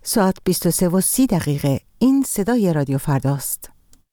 ساعت 23:30 این صدای رادیو فرداست.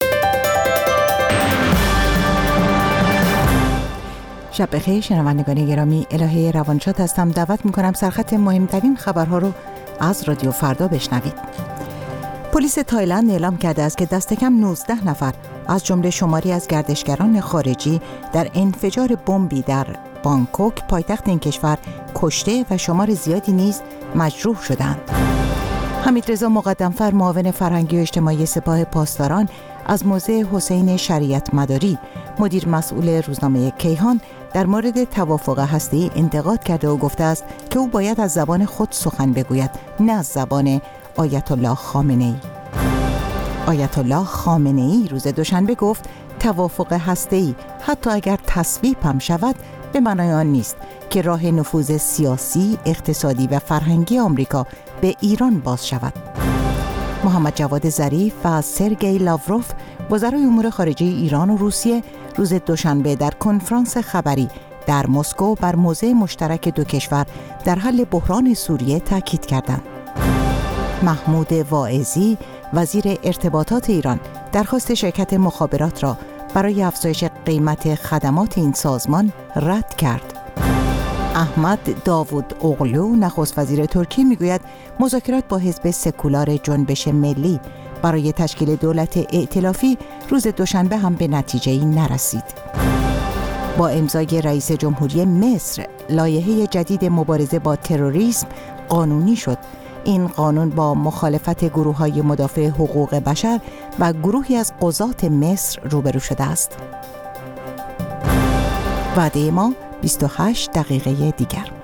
شب بخیر شنوندگان گرامی، الهه روانشاد هستم. دعوت میکنم سرخط مهمترین خبرها رو از رادیو فردا بشنوید. پلیس تایلند اعلام کرده است که دست کم 19 نفر از جمله شماری از گردشگران خارجی در انفجار بمبی در بانکوک پایتخت این کشور کشته و شمار زیادی نیز مجروح شدند. حمیدرضا مقدمفر معاون فرهنگی و اجتماعی سپاه پاسداران از موضع حسین شریعت مداری مدیر مسئول روزنامه کیهان در مورد توافق هسته‌ای انتقاد کرده و گفته است که او باید از زبان خود سخن بگوید، نه از زبان آیت الله خامنه‌ای. آیت الله خامنه‌ای روز دوشنبه گفت توافق هسته‌ای حتی اگر تصویب هم شود به معنای آن نیست که راه نفوذ سیاسی، اقتصادی و فرهنگی آمریکا به ایران باز شود. محمد جواد ظریف و سرگئی لاوروف وزرای امور خارجه ایران و روسیه روز دوشنبه در کنفرانس خبری در مسکو بر موضع مشترک دو کشور در حل بحران سوریه تاکید کردند. محمود واعظی وزیر ارتباطات ایران درخواست شرکت مخابرات را برای افزایش قیمت خدمات این سازمان رد کرد. احمد داوود اوغلو نخست وزیر ترکیه میگوید مذاکرات با حزب سکولار جنبش ملی برای تشکیل دولت ائتلافی روز دوشنبه هم به نتیجه‌ای نرسید. با امضای رئیس جمهوری مصر لایحه جدید مبارزه با تروریسم قانونی شد. این قانون با مخالفت گروه‌های مدافع حقوق بشر و گروهی از قضات مصر روبرو شده است. وعده ما 28 دقیقه دیگر.